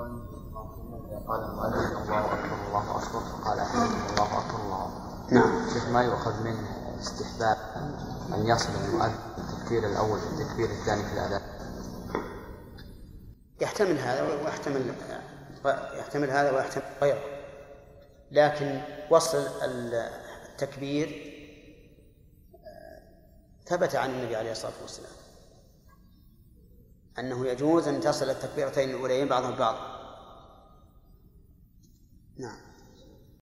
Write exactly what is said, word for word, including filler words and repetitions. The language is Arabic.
قال المؤلف الله أكبر الله أكبر فقال الله أكبر الله أكبر. نعم. شيخ ما يؤخذ من استحباب أن يصل المؤذن التكبير الأول والتكبير الثاني في الأذان؟ يحتمل هذا ويحتمل يحتمل هذا ويحتمل غيره، لكن وصل التكبير ثبت عن النبي عليه الصلاة والسلام أنه يجوز أن تصل التكبيرتين الأوليين بعضها ببعض. نعم.